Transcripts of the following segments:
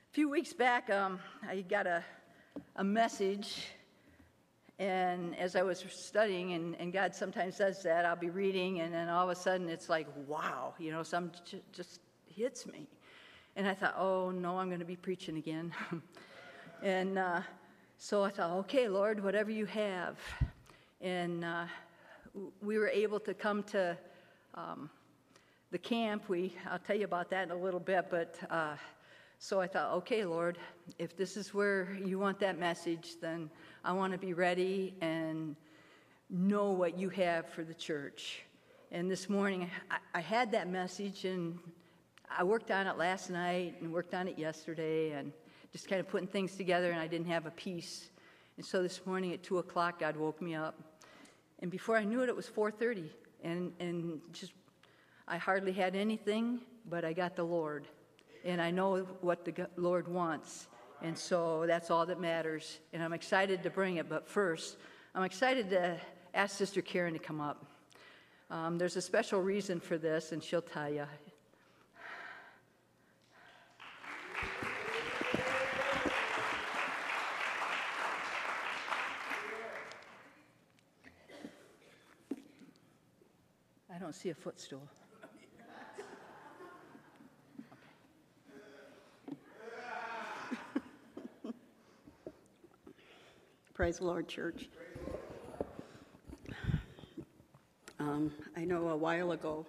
A few weeks back, I got a message, and as I was studying, and God sometimes does that, I'll be reading, and then all of a sudden it's like, wow, something just hits me. And I thought, oh, no, I'm going to be preaching again. And so I thought, okay, Lord, whatever you have. And we were able to come to the camp. I'll tell you about that in a little bit, but so I thought, okay, Lord, if this is where you want that message, then I want to be ready and know what you have for the church. And this morning, I had that message, and I worked on it last night and worked on it yesterday, and just kind of putting things together, and I didn't have a piece. And so this morning at 2 o'clock, God woke me up. And before I knew it, it was 4:30, and just I hardly had anything, but I got the Lord. And I know what the Lord wants. And so that's all that matters. And I'm excited to bring it. But first, I'm excited to ask Sister Karen to come up. There's a special reason for this, and she'll tell you. I don't see a footstool. Praise the Lord, church. I know a while ago,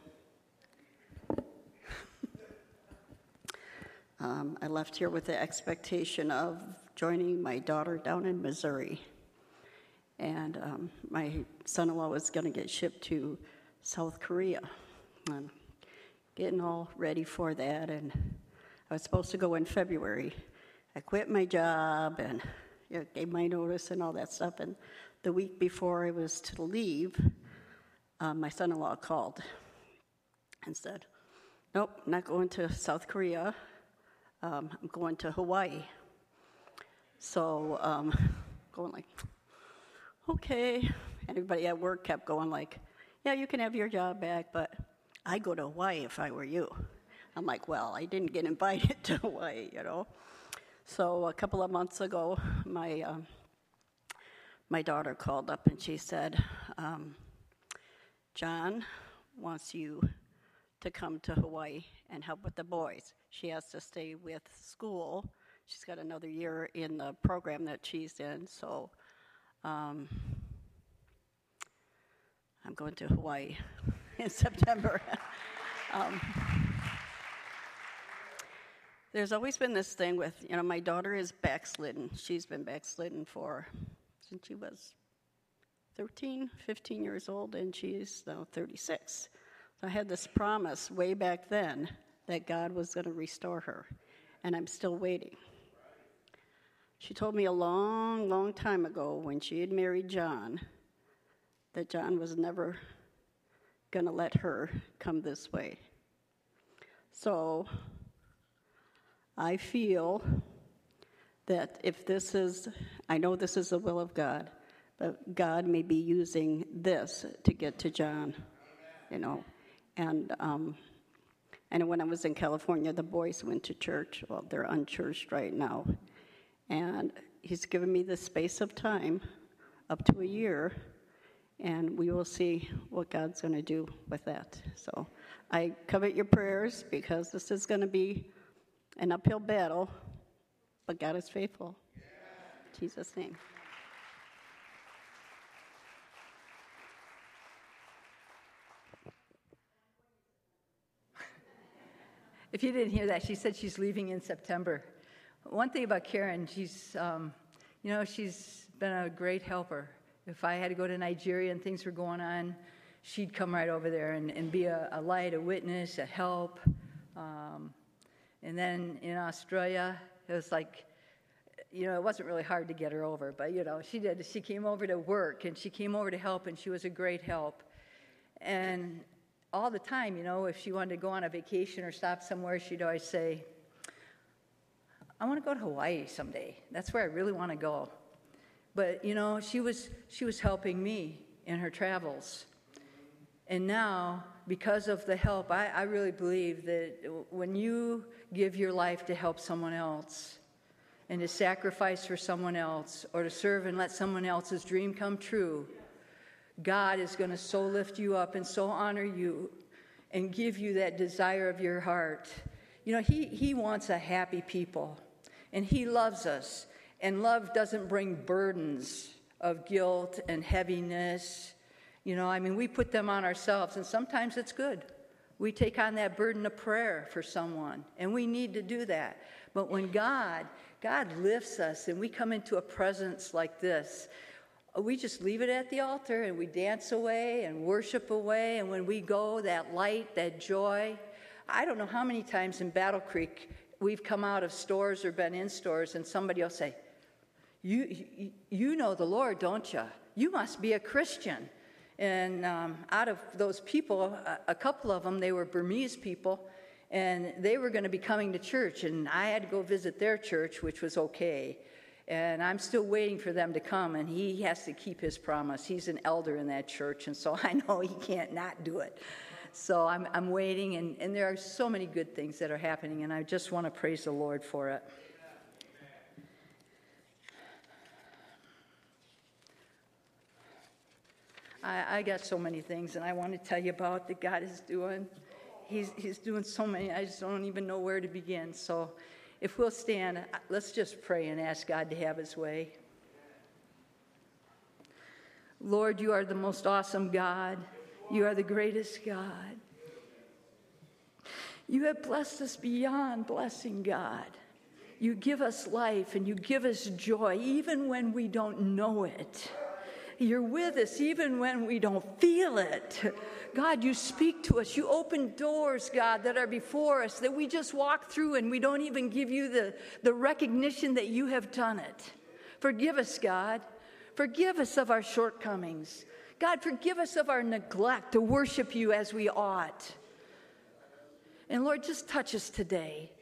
I left here with the expectation of joining my daughter down in Missouri. And my son-in-law was going to get shipped to South Korea. I'm getting all ready for that, and I was supposed to go in February. I quit my job and gave my notice and all that stuff, and the week before I was to leave, my son-in-law called and said, nope, not going to South Korea, I'm going to Hawaii. So going like, okay, and everybody at work kept going like, yeah, you can have your job back, but I'd go to Hawaii if I were you. I'm like, well, I didn't get invited to Hawaii, So a couple of months ago, my daughter called up and she said, John wants you to come to Hawaii and help with the boys. She has to stay with school. She's got another year in the program that she's in, so I'm going to Hawaii in September. There's always been this thing with, my daughter is backslidden. She's been backslidden since she was 13, 15 years old, and she's now 36. So I had this promise way back then that God was going to restore her, and I'm still waiting. She told me a long, long time ago when she had married John that John was never going to let her come this way. So I feel that I know this is the will of God, but God may be using this to get to John, And I know when I was in California, the boys went to church. Well, they're unchurched right now. And he's given me the space of time, up to a year, and we will see what God's going to do with that. So I covet your prayers because this is going to be an uphill battle, but God is faithful. In Jesus' name. If you didn't hear that, she said she's leaving in September. One thing about Karen, she's been a great helper. If I had to go to Nigeria and things were going on, she'd come right over there and be a light, a witness, a help. And then in Australia, it was like, it wasn't really hard to get her over, but, she did. She came over to work, and she came over to help, and she was a great help. And all the time, if she wanted to go on a vacation or stop somewhere, she'd always say, I want to go to Hawaii someday. That's where I really want to go. But, she was helping me in her travels. And now because of the help, I really believe that when you give your life to help someone else and to sacrifice for someone else or to serve and let someone else's dream come true, God is going to so lift you up and so honor you and give you that desire of your heart. You know, he wants a happy people, and he loves us. And love doesn't bring burdens of guilt and heaviness. You know, I mean, we put them on ourselves, and sometimes it's good. We take on that burden of prayer for someone, and we need to do that. But when God lifts us and we come into a presence like this, we just leave it at the altar and we dance away and worship away. And when we go, that light, that joy. I don't know how many times in Battle Creek we've come out of stores or been in stores and somebody will say, you know the Lord, don't you? You must be a Christian. And out of those people, a couple of them, they were Burmese people, and they were going to be coming to church. And I had to go visit their church, which was okay. And I'm still waiting for them to come, and he has to keep his promise. He's an elder in that church, and so I know he can't not do it. So I'm waiting, and there are so many good things that are happening, and I just want to praise the Lord for it. I got so many things, and I want to tell you about that God is doing. He's doing so many, I just don't even know where to begin. So if we'll stand, let's just pray and ask God to have his way. Lord, you are the most awesome God. You are the greatest God. You have blessed us beyond blessing, God. You give us life and you give us joy even when we don't know it. You're with us even when we don't feel it. God, you speak to us. You open doors, God, that are before us that we just walk through and we don't even give you the recognition that you have done it. Forgive us, God. Forgive us of our shortcomings. God, forgive us of our neglect to worship you as we ought. And Lord, just touch us today.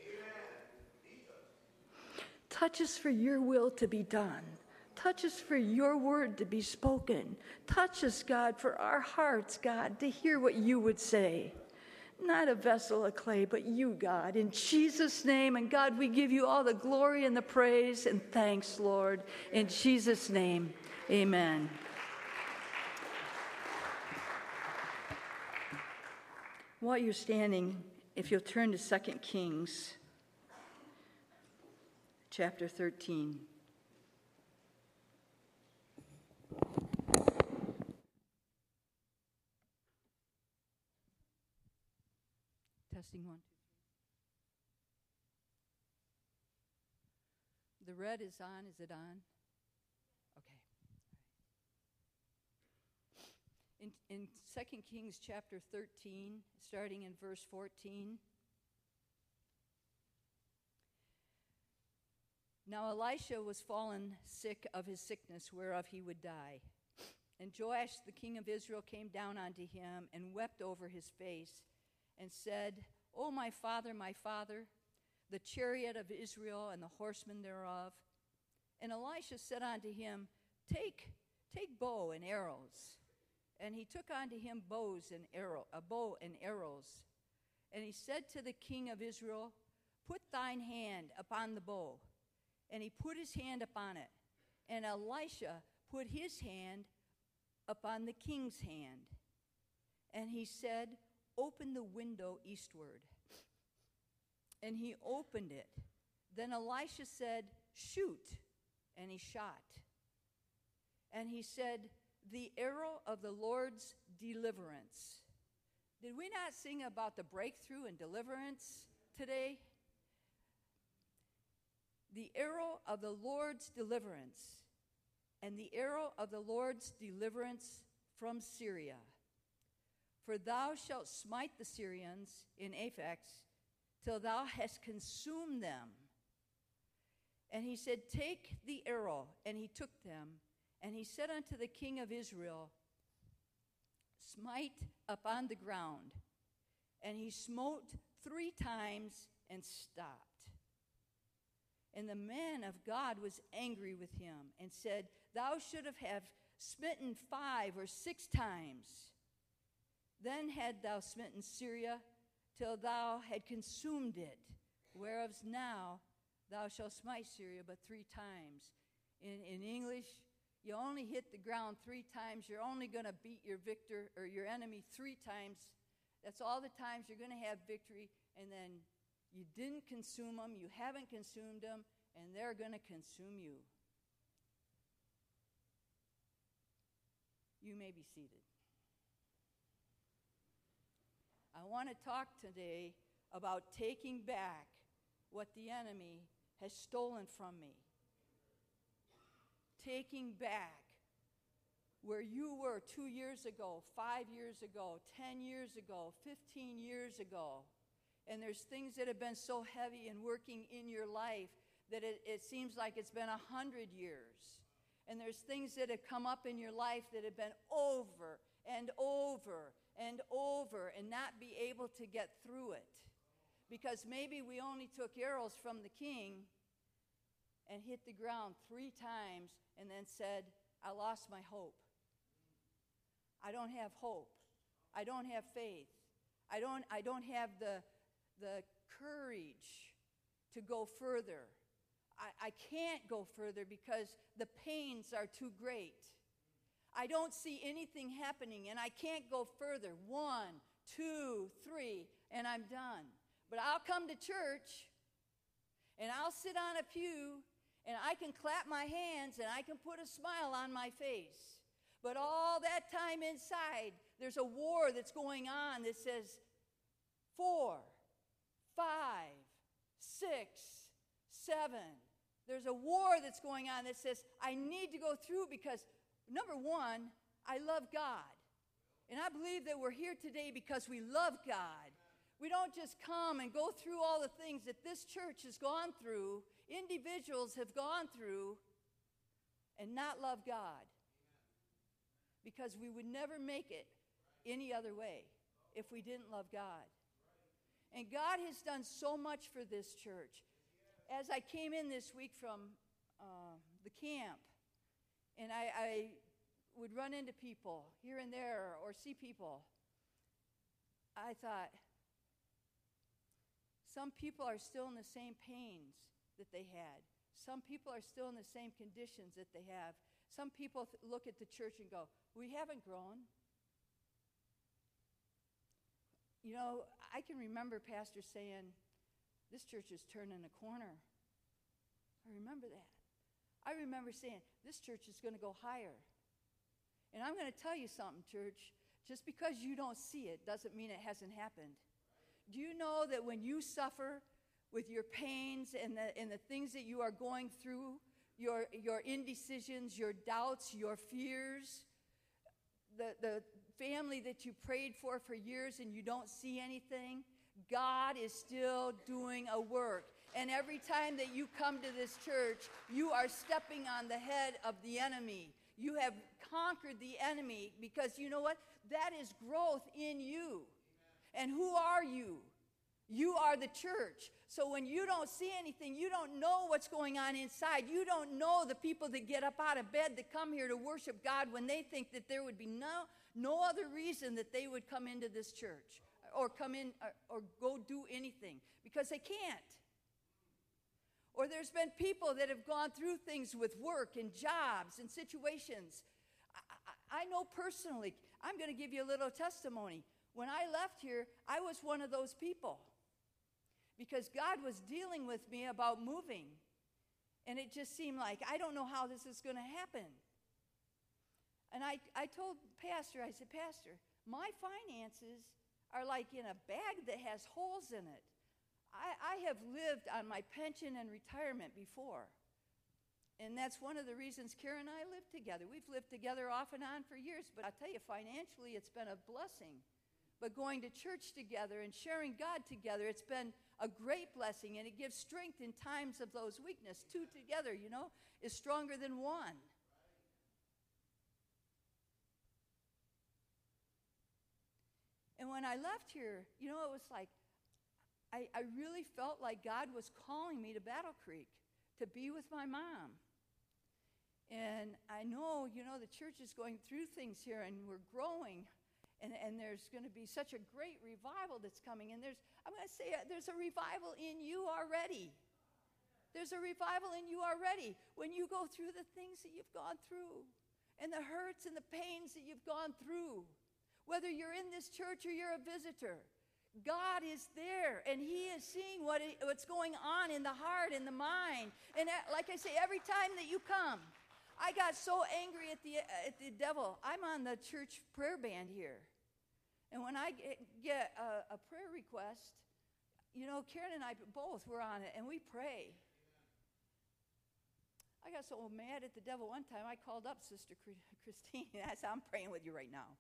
Touch us for your will to be done. Touch us for your word to be spoken. Touch us, God, for our hearts, God, to hear what you would say. Not a vessel of clay, but you, God, in Jesus' name. And God, we give you all the glory and the praise and thanks, Lord. In Jesus' name, amen. While you're standing, if you'll turn to 2 Kings, chapter 13. Testing 1, 2, 3. The red is on. Is it on? Okay. In 2 Kings chapter 13, starting in verse 14. Now Elisha was fallen sick of his sickness, whereof he would die. And Joash the king of Israel came down unto him and wept over his face, and said, O my father, the chariot of Israel and the horsemen thereof. And Elisha said unto him, Take bow and arrows. And he took unto him a bow and arrows. And he said to the king of Israel, Put thine hand upon the bow. And he put his hand upon it. And Elisha put his hand upon the king's hand. And he said, Open the window eastward. And he opened it. Then Elisha said, Shoot. And he shot. And he said, The arrow of the Lord's deliverance. Did we not sing about the breakthrough and deliverance today? The arrow of the Lord's deliverance, and the arrow of the Lord's deliverance from Syria. For thou shalt smite the Syrians in Aphek, till thou hast consumed them. And he said, Take the arrow. And he took them. And he said unto the king of Israel, Smite upon the ground. And he smote 3 times and stopped. And the man of God was angry with him and said, Thou should have smitten 5 or 6 times. Then had thou smitten Syria till thou had consumed it, whereof now thou shalt smite Syria but 3 times. In English, you only hit the ground 3 times. You're only going to beat your victor or your enemy 3 times. That's all the times you're going to have victory. And then you didn't consume them, you haven't consumed them, and they're going to consume you. You may be seated. I want to talk today about taking back what the enemy has stolen from me. Taking back where you were 2 years ago, 5 years ago, 10 years ago, 15 years ago. And there's things that have been so heavy and working in your life that it seems like it's been 100 years. And there's things that have come up in your life that have been over and over and over and not be able to get through it. Because maybe we only took arrows from the king and hit the ground 3 times and then said, I lost my hope. I don't have hope. I don't have faith. I don't have the courage to go further. I can't go further because the pains are too great. I don't see anything happening, and I can't go further. 1, 2, 3, and I'm done. But I'll come to church, and I'll sit on a pew, and I can clap my hands, and I can put a smile on my face. But all that time inside, there's a war that's going on that says 4, 5, 6, 7. There's a war that's going on that says, I need to go through because, number one, I love God. And I believe that we're here today because we love God. We don't just come and go through all the things that this church has gone through, individuals have gone through, and not love God. Because we would never make it any other way if we didn't love God. And God has done so much for this church. As I came in this week from the camp, and I would run into people here and there or see people, I thought, some people are still in the same pains that they had. Some people are still in the same conditions that they have. Some people look at the church and go, we haven't grown. You know, I can remember Pastor saying, this church is turning a corner. I remember that. I remember saying, this church is going to go higher. And I'm going to tell you something, church. Just because you don't see it doesn't mean it hasn't happened. Do you know that when you suffer with your pains and the things that you are going through, your indecisions, your doubts, your fears, the family that you prayed for years and you don't see anything, God is still doing a work. And every time that you come to this church, you are stepping on the head of the enemy. You have conquered the enemy because you know what? That is growth in you. And who are you? You are the church. So when you don't see anything, you don't know what's going on inside. You don't know the people that get up out of bed that come here to worship God when they think that there would be no other reason that they would come into this church or come in or go do anything because they can't. Or there's been people that have gone through things with work and jobs and situations. I know personally, I'm going to give you a little testimony. When I left here, I was one of those people because God was dealing with me about moving. And it just seemed like, I don't know how this is going to happen. And I told Pastor, I said, Pastor, my finances are like in a bag that has holes in it. I have lived on my pension and retirement before. And that's one of the reasons Karen and I live together. We've lived together off and on for years. But I'll tell you, financially, it's been a blessing. But going to church together and sharing God together, it's been a great blessing. And it gives strength in times of those weakness. 2 together, you know, is stronger than 1. And when I left here, you know, it was like, I really felt like God was calling me to Battle Creek to be with my mom. And I know, you know, the church is going through things here and we're growing. And there's going to be such a great revival that's coming. And I'm going to say, there's a revival in you already. There's a revival in you already when you go through the things that you've gone through and the hurts and the pains that you've gone through. Whether you're in this church or you're a visitor, God is there, and he is seeing what's going on in the heart and the mind. And like I say, every time that you come, I got so angry at the devil. I'm on the church prayer band here. And when I get a prayer request, Karen and I both were on it, and we pray. I got so mad at the devil one time, I called up Sister Christine. I said, I'm praying with you right now.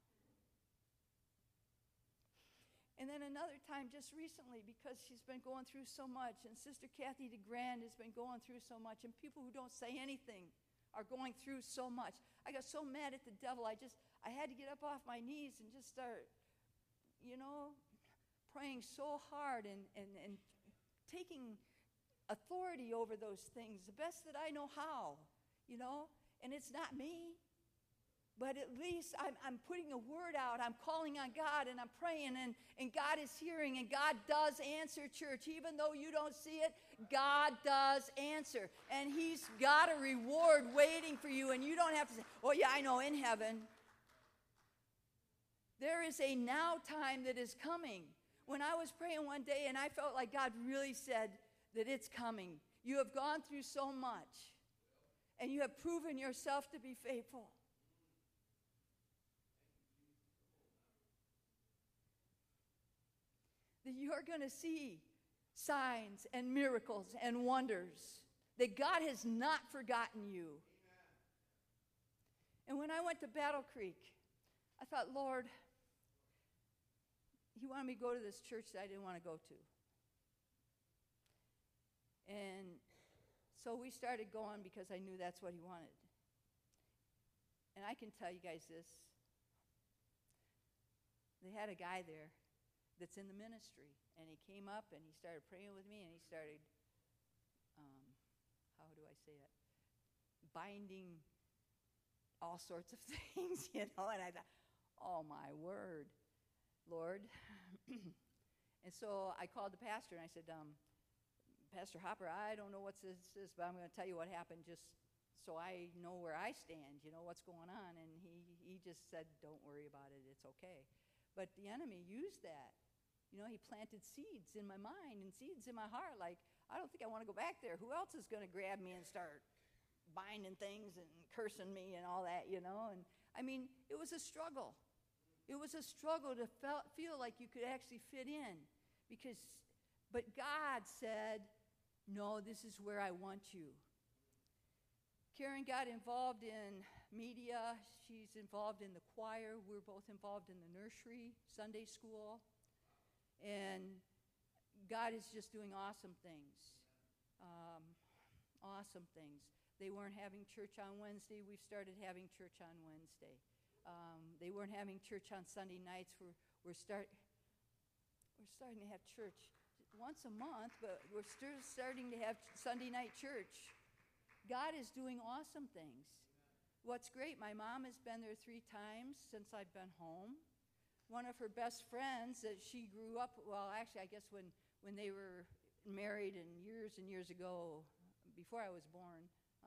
And then another time just recently, because she's been going through so much, and Sister Kathy DeGrand has been going through so much, and people who don't say anything are going through so much. I got so mad at the devil, I had to get up off my knees and just start, praying so hard and taking authority over those things the best that I know how, and it's not me. But at least I'm putting a word out. I'm calling on God, and I'm praying, and God is hearing, and God does answer, church. Even though you don't see it, God does answer. And he's got a reward waiting for you, and you don't have to say, oh, yeah, I know, in heaven. There is a now time that is coming. When I was praying one day, and I felt like God really said that it's coming. You have gone through so much, and you have proven yourself to be faithful. That you're going to see signs and miracles and wonders, that God has not forgotten you. And when I went to Battle Creek, I thought, Lord, he wanted me to go to this church that I didn't want to go to. And so we started going because I knew that's what he wanted. And I can tell you guys this. They had a guy there that's in the ministry, and he came up and he started praying with me, and he started, how do I say it, binding all sorts of things, and I thought, oh my word, Lord. And so I called the pastor and I said, Pastor Hopper, I don't know what this is, but I'm going to tell you what happened just so I know where I stand, what's going on. And he just said, don't worry about it, it's okay. But the enemy used that. He planted seeds in my mind and seeds in my heart. Like, I don't think I want to go back there. Who else is going to grab me and start binding things and cursing me and all that, And I mean, it was a struggle. It was a struggle to feel like you could actually fit in. But God said, no, this is where I want you. Karen got involved in media. She's involved in the choir. We're both involved in the nursery, Sunday school. And God is just doing awesome things. Awesome things. They weren't having church on Wednesday. We've started having church on Wednesday. They weren't having church on Sunday nights. We're starting to have church once a month, but we're still starting to have Sunday night church. God is doing awesome things. What's great, my mom has been there 3 times since I've been home. One of her best friends that she grew up, well, actually, I guess when they were married and years ago, before I was born,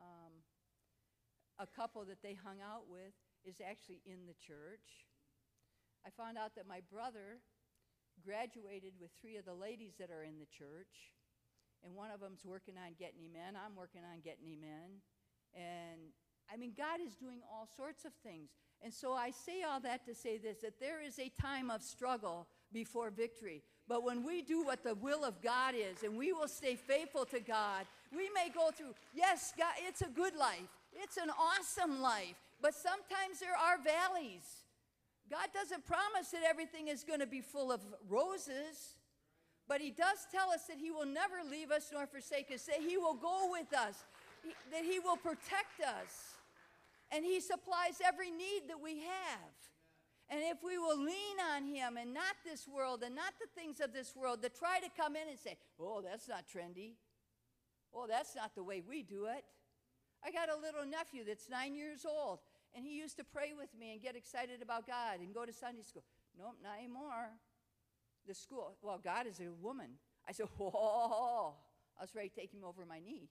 a couple that they hung out with is actually in the church. I found out that my brother graduated with 3 of the ladies that are in the church, and one of them's working on getting him in. I'm working on getting him in. And I mean, God is doing all sorts of things. And so I say all that to say this, that there is a time of struggle before victory. But when we do what the will of God is, and we will stay faithful to God, we may go through, yes, God, it's a good life. It's an awesome life. But sometimes there are valleys. God doesn't promise that everything is going to be full of roses. But he does tell us that he will never leave us nor forsake us, that he will go with us, that he will protect us. And he supplies every need that we have. And if we will lean on him and not this world and not the things of this world that try to come in and say, oh, that's not trendy. Oh, that's not the way we do it. I got a little nephew that's 9 years old. And he used to pray with me and get excited about God and go to Sunday school. Nope, not anymore. The school, well, God is a woman. I said, whoa. I was ready to take him over my knee.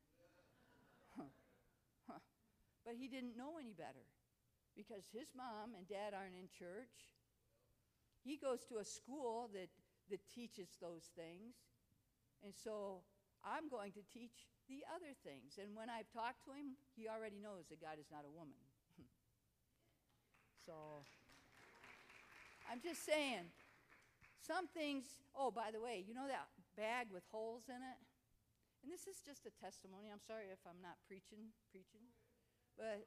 But he didn't know any better because his mom and dad aren't in church. He goes to a school that teaches those things. And so I'm going to teach the other things. And when I've talked to him, he already knows that God is not a woman. So I'm just saying, some things, oh, by the way, you know that bag with holes in it? And this is just a testimony. I'm sorry if I'm not preaching. But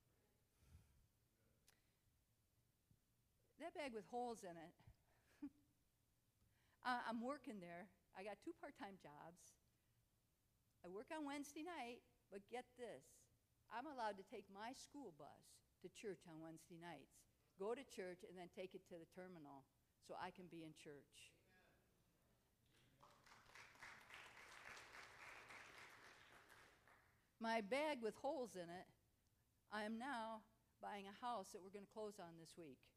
that bag with holes in it, I'm working there. I got 2 part-time jobs. I work on Wednesday night, but get this. I'm allowed to take my school bus to church on Wednesday nights, go to church, and then take it to the terminal so I can be in church. My bag with holes in it, I am now buying a house that we're going to close on this week.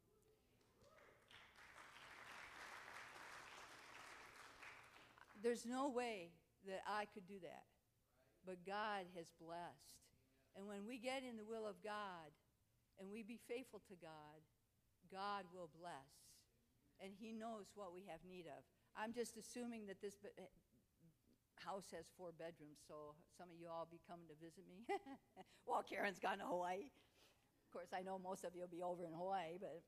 There's no way that I could do that, but God has blessed. And when we get in the will of God and we be faithful to God, God will bless. And he knows what we have need of. I'm just assuming that this house has 4 bedrooms, so some of you all be coming to visit me. Well, Karen's gone to Hawaii. Of course, I know most of you will be over in Hawaii, but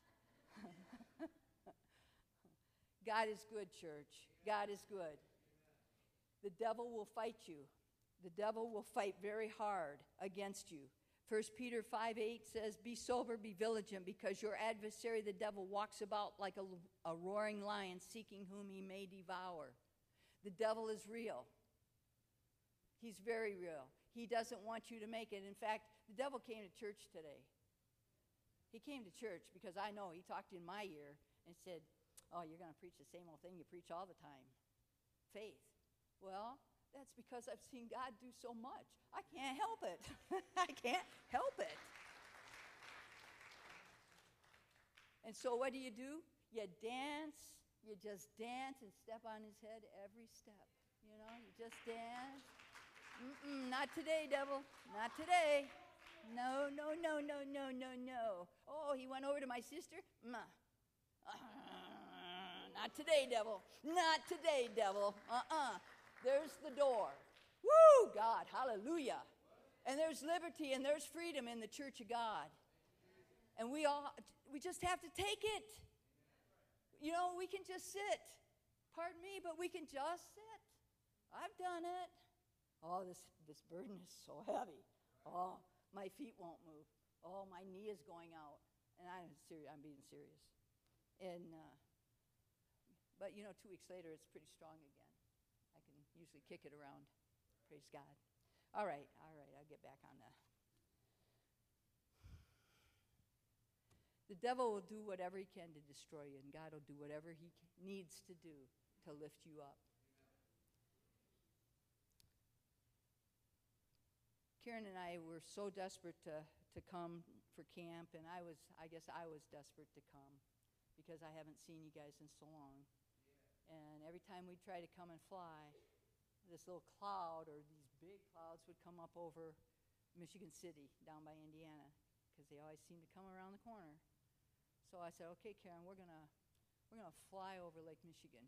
God is good, church. God is good. The devil will fight you. The devil will fight very hard against you. 1 Peter 5:8 says, "Be sober, be vigilant, because your adversary, the devil, walks about like a roaring lion, seeking whom he may devour." The devil is real. He's very real. He doesn't want you to make it. In fact, the devil came to church today. He came to church because I know he talked in my ear and said, "Oh, you're going to preach the same old thing you preach all the time. Faith." Well, that's because I've seen God do so much. I can't help it. I can't help it. And so what do? You dance. You just dance and step on his head every step. You know, you just dance. Not today, devil. Not today. No, no, no, no, no, no, no. Oh, he went over to my sister? Not today, devil. Not today, devil. There's the door. Woo, God, hallelujah. And there's liberty and there's freedom in the church of God. And we just have to take it. You know, we can just sit. Pardon me, but we can just sit. I've done it. Oh, this burden is so heavy. Oh, my feet won't move. Oh, my knee is going out. And I'm being serious. And but 2 weeks later, it's pretty strong again. I can usually kick it around. Praise God. All right, I'll get back on that. The devil will do whatever he can to destroy you, and God will do whatever he needs to do to lift you up. Karen and I were so desperate to come for camp, and I guess I was desperate to come because I haven't seen you guys in so long. And every time we try to come and fly, this little cloud or these big clouds would come up over Michigan City down by Indiana because they always seem to come around the corner. So I said, "Okay, Karen, we're gonna fly over Lake Michigan."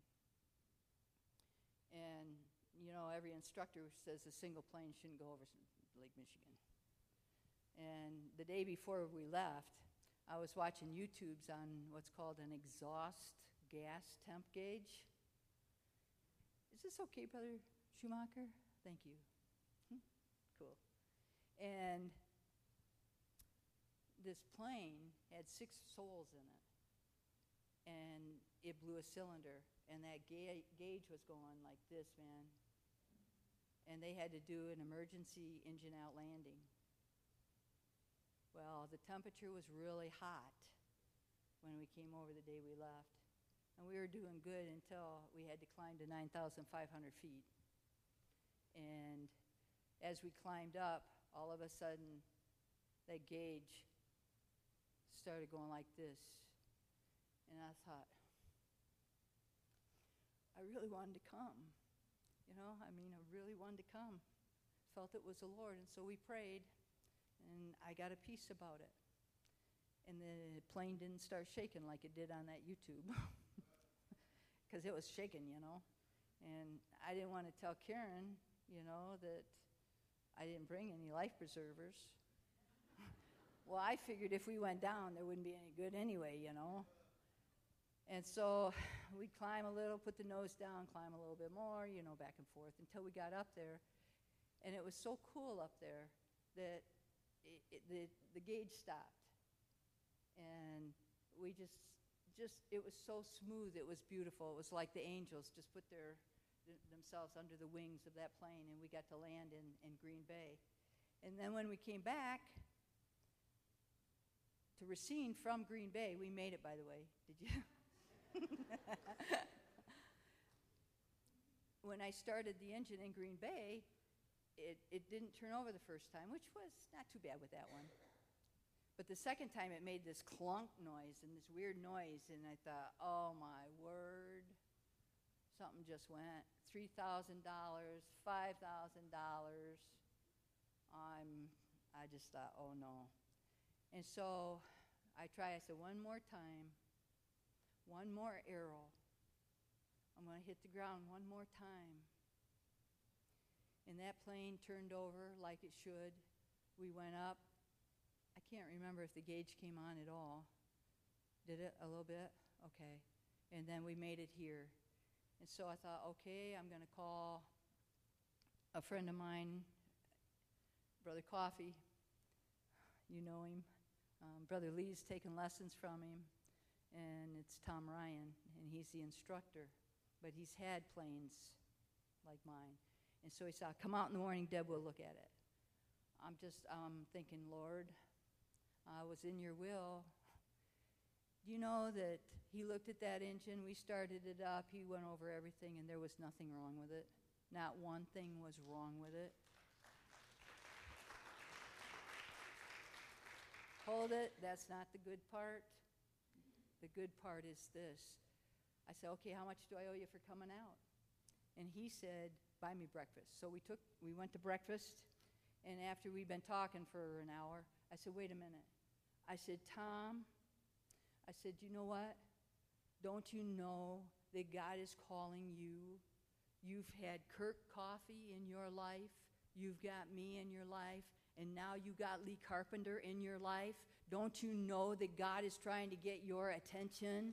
And every instructor says a single plane shouldn't go over Lake Michigan. And the day before we left, I was watching YouTubes on what's called an exhaust gas temp gauge. Is this okay, Brother Schumacher? Thank you. Cool. And this plane had 6 souls in it, and it blew a cylinder, and that gauge was going like this, man. And they had to do an emergency engine-out landing. Well, the temperature was really hot when we came over the day we left. And we were doing good until we had to climb to 9,500 feet. And as we climbed up, all of a sudden, that gauge started going like this. And I thought, I really wanted to come. I really wanted to come. Felt it was the Lord. And so we prayed, and I got a peace about it. And the plane didn't start shaking like it did on that YouTube. Because it was shaking, And I didn't want to tell Karen, that I didn't bring any life preservers. Well, I figured if we went down, there wouldn't be any good anyway, And so we'd climb a little, put the nose down, climb a little bit more, back and forth until we got up there. And it was so cool up there that the gauge stopped. And we just it was so smooth, it was beautiful. It was like the angels just put themselves under the wings of that plane, and we got to land in Green Bay. And then when we came back to Racine from Green Bay, we made it, by the way. Did you? When I started the engine in Green Bay, it didn't turn over the first time, which was not too bad with that one. But the second time it made this clunk noise and this weird noise, and I thought, oh my word, something just went. $3,000, $5,000. I just thought, oh no. And so I said, one more time, one more arrow. I'm going to hit the ground one more time. And that plane turned over like it should. We went up. I can't remember if the gauge came on at all. Did it a little bit? Okay. And then we made it here. And so I thought, okay, I'm going to call a friend of mine, Brother Coffee. You know him. Brother Lee's taken lessons from him. And it's Tom Ryan, and he's the instructor. But he's had planes like mine. And so he said, come out in the morning, Deb, we'll look at it. I'm thinking, Lord, I was in your will. Do you know that he looked at that engine, we started it up, he went over everything, and there was nothing wrong with it. Not one thing was wrong with it. Hold it, that's not the good part. The good part is this. I said, okay, how much do I owe you for coming out? And he said, buy me breakfast. So we went to breakfast, and after we'd been talking for an hour, I said, wait a minute. I said, Tom, you know what? Don't you know that God is calling you? You've had Kirk Coffee in your life. You've got me in your life. And now you got Lee Carpenter in your life. Don't you know that God is trying to get your attention?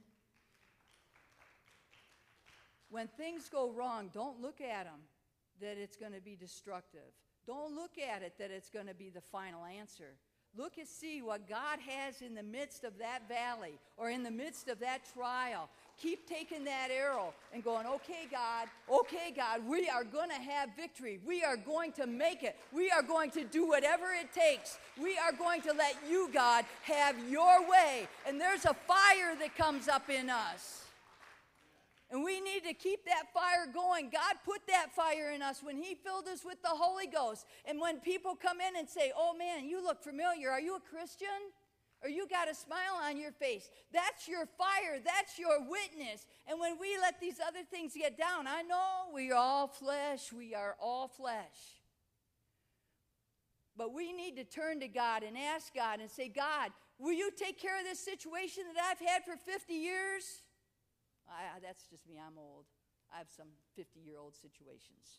When things go wrong, don't look at them that it's going to be destructive. Don't look at it that it's going to be the final answer. Look and see what God has in the midst of that valley or in the midst of that trial. Keep taking that arrow and going, okay, God, we are going to have victory. We are going to make it. We are going to do whatever it takes. We are going to let you, God, have your way. And there's a fire that comes up in us. And we need to keep that fire going. God put that fire in us when he filled us with the Holy Ghost. And when people come in and say, oh man, you look familiar. Are you a Christian? Or you got a smile on your face. That's your fire. That's your witness. And when we let these other things get down, I know we are all flesh. We are all flesh. But we need to turn to God and ask God and say, God, will you take care of this situation that I've had for 50 years? That's just me. I'm old. I have some 50-year-old situations.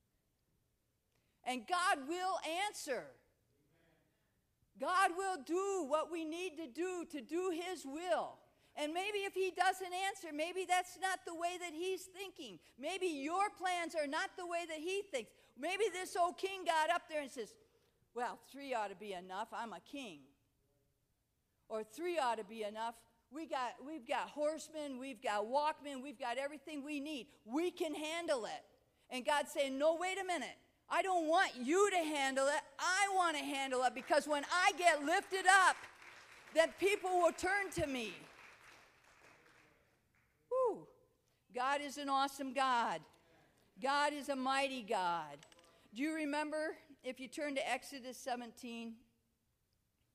And God will answer. God will do what we need to do his will. And maybe if he doesn't answer, maybe that's not the way that he's thinking. Maybe your plans are not the way that he thinks. Maybe this old king got up there and says, well, 3 ought to be enough. I'm a king. Or 3 ought to be enough. We've got horsemen, we've got walkmen, we've got everything we need. We can handle it. And God's saying, no, wait a minute. I don't want you to handle it. I want to handle it because when I get lifted up, that people will turn to me. Whew. God is an awesome God. God is a mighty God. Do you remember, if you turn to Exodus 17,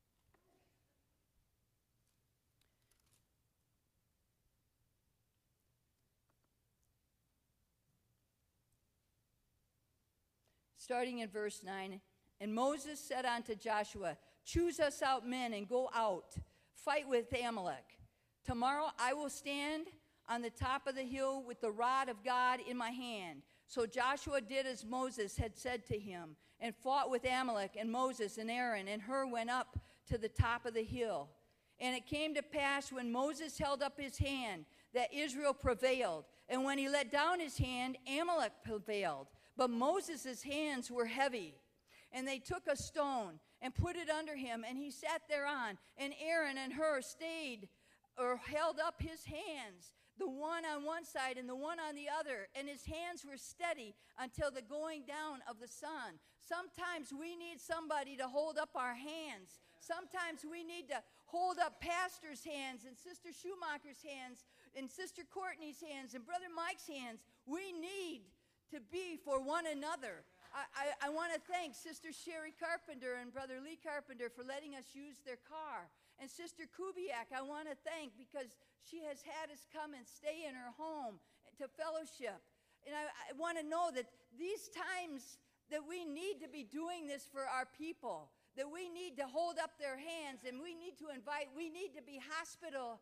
starting in verse 9. And Moses said unto Joshua, choose us out men and go out, fight with Amalek. Tomorrow I will stand on the top of the hill with the rod of God in my hand. So Joshua did as Moses had said to him, and fought with Amalek, and Moses and Aaron and Hur went up to the top of the hill. And it came to pass when Moses held up his hand that Israel prevailed. And when he let down his hand, Amalek prevailed. But Moses' hands were heavy. And they took a stone and put it under him, and he sat thereon. And Aaron and Hur stayed or held up his hands, the one on one side and the one on the other, and his hands were steady until the going down of the sun. Sometimes we need somebody to hold up our hands. Sometimes we need to hold up pastor's hands and Sister Schumacher's hands and Sister Courtney's hands and Brother Mike's hands. We need to be for one another. I want to thank Sister Sherry Carpenter and Brother Lee Carpenter for letting us use their car. And Sister Kubiak, I want to thank because she has had us come and stay in her home to fellowship. And I want to know that these times that we need to be doing this for our people, that we need to hold up their hands and we need to invite, we need to be hospitable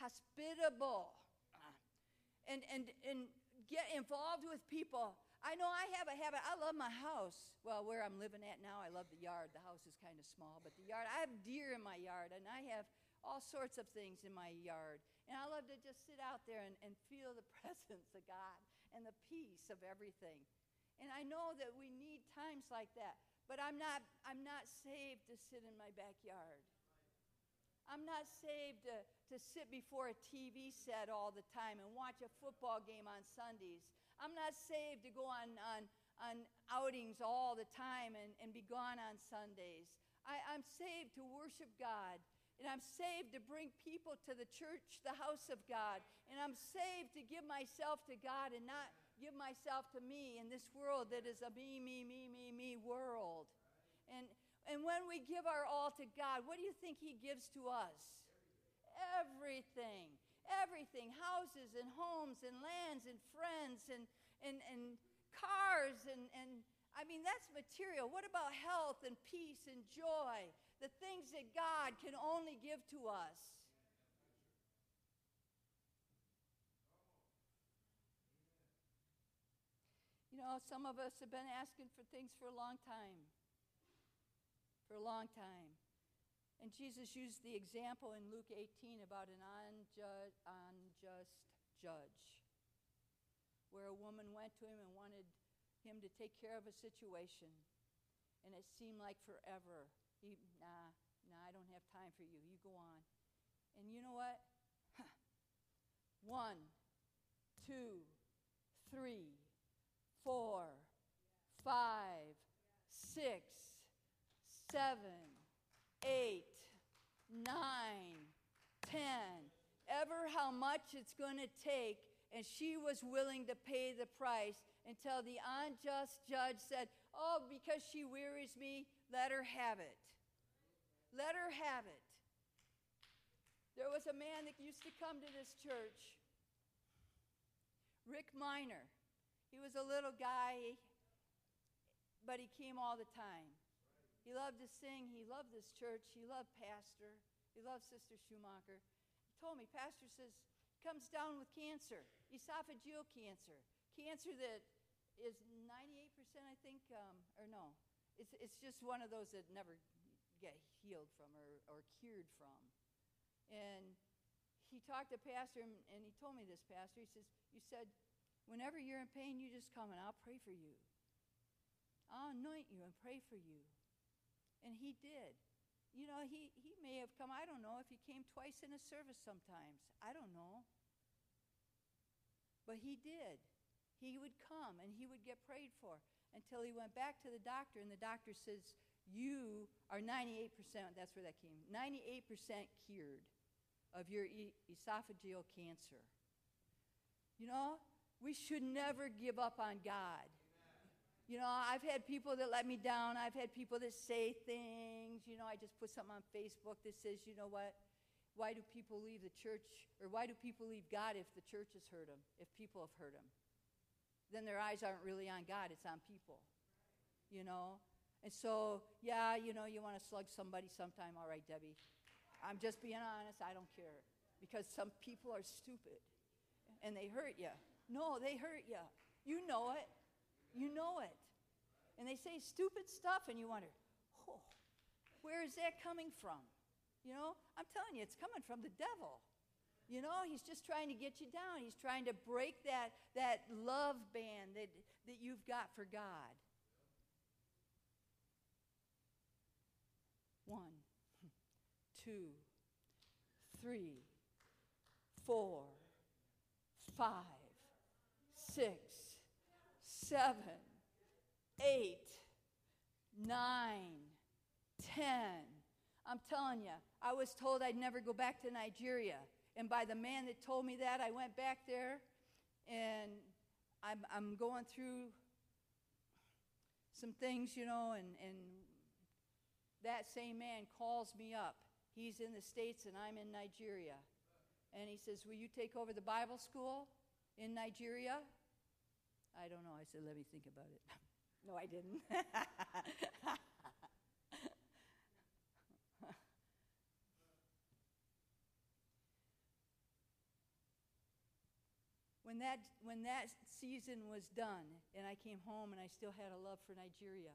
and get involved with people. I know I have a habit. I love my house. Well, where I'm living at now, I love the yard. The house is kind of small, but the yard, I have deer in my yard, and I have all sorts of things in my yard. And I love to just sit out there and feel the presence of God and the peace of everything. And I know that we need times like that, but I'm not saved to sit in my backyard. I'm not saved to sit before a TV set all the time and watch a football game on Sundays. I'm not saved to go on outings all the time and be gone on Sundays. I'm saved to worship God. And I'm saved to bring people to the church, the house of God. And I'm saved to give myself to God and not give myself to me in this world that is a me world. And when we give our all to God, what do you think he gives to us? Everything. Everything. Houses and homes and lands and friends and cars and I mean, that's material. What about health and peace and joy? The things that God can only give to us. You know, some of us have been asking for things for a long time. For a long time. And Jesus used the example in Luke 18 about an unjust judge, where a woman went to him and wanted him to take care of a situation. And it seemed like forever. Nah, I don't have time for you. You go on. And you know what? 1, 2, 3, 4, 5, 6, 7, 8, 9, 10. Ever how much it's going to take. And she was willing to pay the price until the unjust judge said, oh, because she wearies me, let her have it. Let her have it. There was a man that used to come to this church, Rick Miner. He was a little guy, but he came all the time. He loved to sing. He loved this church. He loved Pastor. He loved Sister Schumacher. He told me, Pastor says, comes down with cancer, esophageal cancer, cancer that is 98%, I think, or no. It's just one of those that never get healed from or cured from. And he talked to Pastor, and he told me this, Pastor. He says, you said, whenever you're in pain, you just come and I'll pray for you. I'll anoint you and pray for you. And he did. You know, he may have come, I don't know, if he came twice in a service sometimes. I don't know. But he did. He would come and he would get prayed for until he went back to the doctor, and the doctor says, you are 98%, that's where that came, 98% cured of your esophageal cancer. You know, we should never give up on God. You know, I've had people that let me down. I've had people that say things. You know, I just put something on Facebook that says, you know what, why do people leave the church, or why do people leave God if the church has hurt them, if people have hurt them? Then their eyes aren't really on God, it's on people. you know. And so, yeah, you know, you want to slug somebody sometime. All right, Debbie. I'm just being honest. I don't care. Because some people are stupid. And they hurt you. No, they hurt you. You know it. You know it. And they say stupid stuff, and you wonder, oh, where is that coming from? You know, I'm telling you, it's coming from the devil. You know, he's just trying to get you down. He's trying to break that love band that you've got for God. 1, 2, 3, 4, 5, 6, 7, 8, 9, 10. I'm telling you, I was told I'd never go back to Nigeria. And by the man that told me that, I went back there, and I'm going through some things, you know, and that same man calls me up. He's in the States, and I'm in Nigeria. And he says, will you take over the Bible school in Nigeria? I don't know. I said, let me think about it. No, I didn't. When that season was done, and I came home and I still had a love for Nigeria,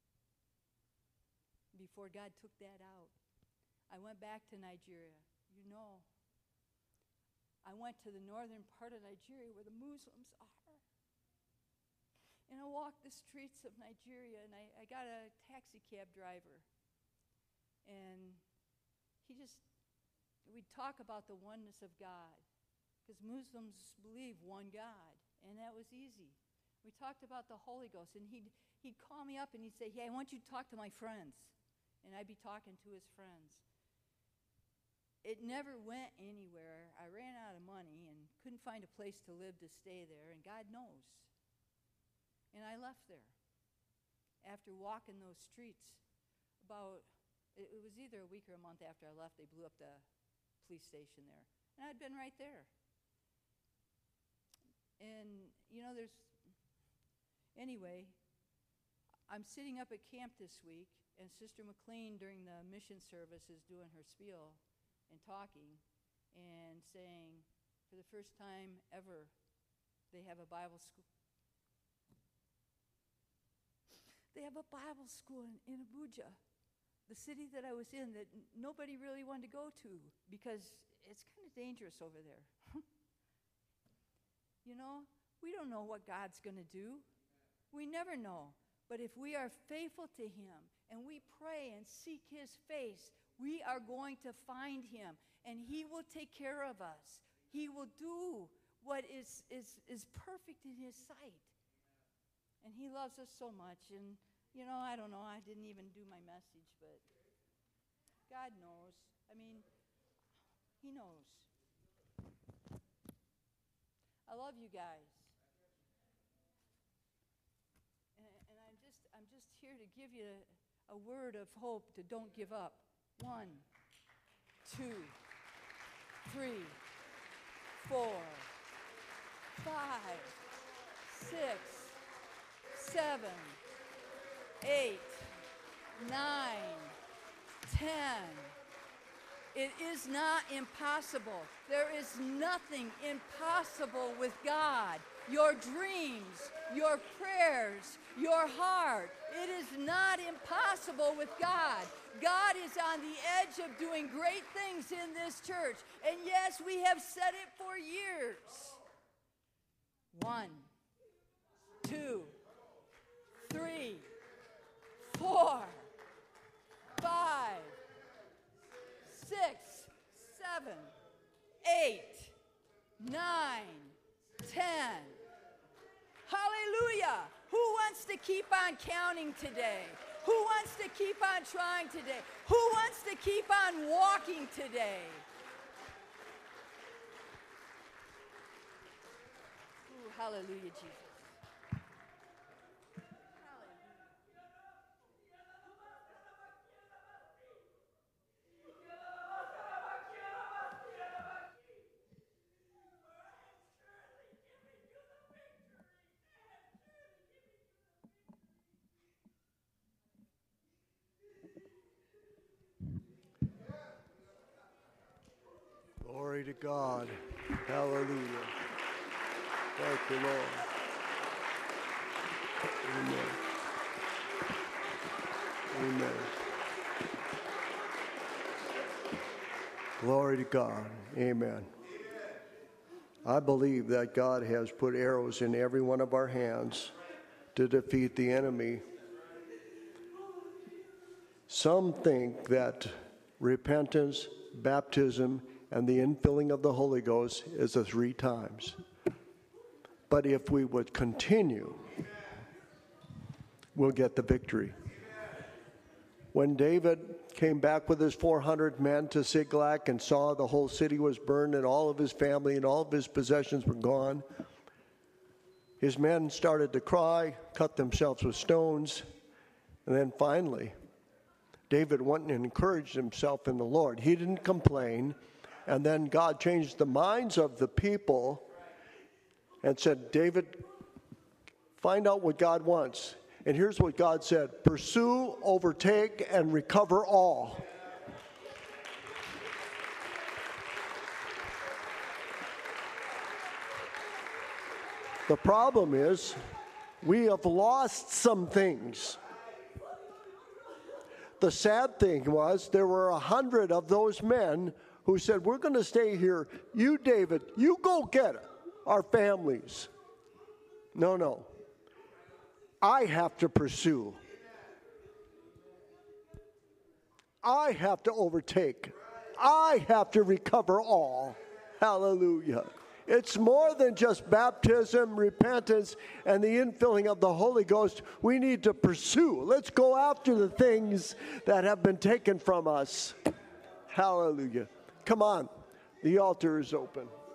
before God took that out, I went back to Nigeria. You know, I went to the northern part of Nigeria where the Muslims are. And I walked the streets of Nigeria, and I got a taxi cab driver. And we'd talk about the oneness of God. Because Muslims believe one God, and that was easy. We talked about the Holy Ghost, and he'd call me up and he'd say, hey, I want you to talk to my friends. And I'd be talking to his friends. It never went anywhere. I ran out of money and couldn't find a place to live to stay there, and God knows. And I left there. After walking those streets, it was either a week or a month after I left, they blew up the police station there. And I'd been right there. And, you know, anyway, I'm sitting up at camp this week, and Sister McLean during the mission service is doing her spiel and talking and saying, for the first time ever, they have a Bible school. They have a Bible school in Abuja, the city that I was in that nobody really wanted to go to because it's kind of dangerous over there. You know, we don't know what God's going to do. We never know. But if we are faithful to him and we pray and seek his face, we are going to find him, and he will take care of us. He will do what is perfect in his sight. And he loves us so much. And, you know, I don't know. I didn't even do my message, but God knows. I mean, he knows. I love you guys. And I'm just here to give you a word of hope to don't give up. 1, 2, 3, 4, 5, 6, 7, 8, 9, 10. It is not impossible. There is nothing impossible with God. Your dreams, your prayers, your heart, it is not impossible with God. God is on the edge of doing great things in this church. And yes, we have said it for years. 1, 2, 3, 4, 5, 6, 7, 8, 9, 10. Hallelujah. Who wants to keep on counting today? Who wants to keep on trying today? Who wants to keep on walking today? Ooh, hallelujah, Jesus. Glory to God. Hallelujah. Thank you, Lord. Amen. Amen. Glory to God. Amen. I believe that God has put arrows in every one of our hands to defeat the enemy. Some think that repentance, baptism, and the infilling of the Holy Ghost is the 3 times. But if we would continue, we'll get the victory. When David came back with his 400 men to Ziklag and saw the whole city was burned and all of his family and all of his possessions were gone, his men started to cry, cut themselves with stones, and then finally, David went and encouraged himself in the Lord. He didn't complain, and then God changed the minds of the people and said, David, find out what God wants. And here's what God said: pursue, overtake, and recover all. The problem is, we have lost some things. The sad thing was, there were 100 of those men who said, we're going to stay here. You, David, you go get our families. No. I have to pursue. I have to overtake. I have to recover all. Hallelujah. It's more than just baptism, repentance, and the infilling of the Holy Ghost. We need to pursue. Let's go after the things that have been taken from us. Hallelujah. Come on. The altar is open.